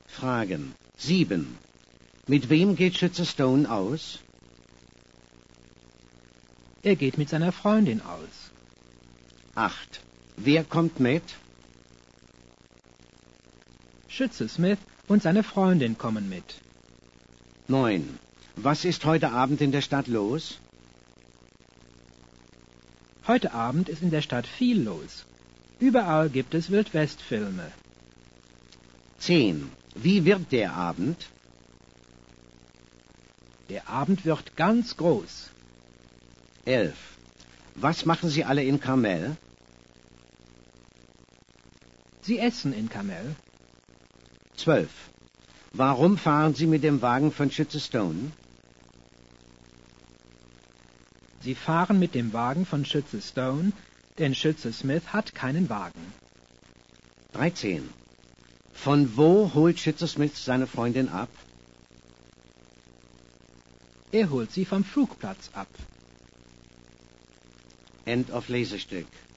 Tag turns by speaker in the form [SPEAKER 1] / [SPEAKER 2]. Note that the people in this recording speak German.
[SPEAKER 1] Fragen. 7. Mit wem geht Schütze Stone aus?
[SPEAKER 2] Er geht mit seiner Freundin aus.
[SPEAKER 1] 8. Wer kommt mit?
[SPEAKER 2] Schütze Smith und seine Freundin kommen mit.
[SPEAKER 1] 9. Was ist heute Abend in der Stadt los?
[SPEAKER 2] Heute Abend ist in der Stadt viel los. Überall gibt es Wildwestfilme.
[SPEAKER 1] 10. Wie wird der Abend?
[SPEAKER 2] Der Abend wird ganz groß.
[SPEAKER 1] 11. Was machen Sie alle in Carmel?
[SPEAKER 2] Sie essen in Carmel.
[SPEAKER 1] 12. Warum fahren Sie mit dem Wagen von Schütze Stone?
[SPEAKER 2] Sie fahren mit dem Wagen von Schütze Stone, denn Schütze Smith hat keinen Wagen.
[SPEAKER 1] 13. Von wo holt Schütze Smith seine Freundin ab?
[SPEAKER 2] Er holt sie vom Flugplatz ab.
[SPEAKER 1] End of Lesestück.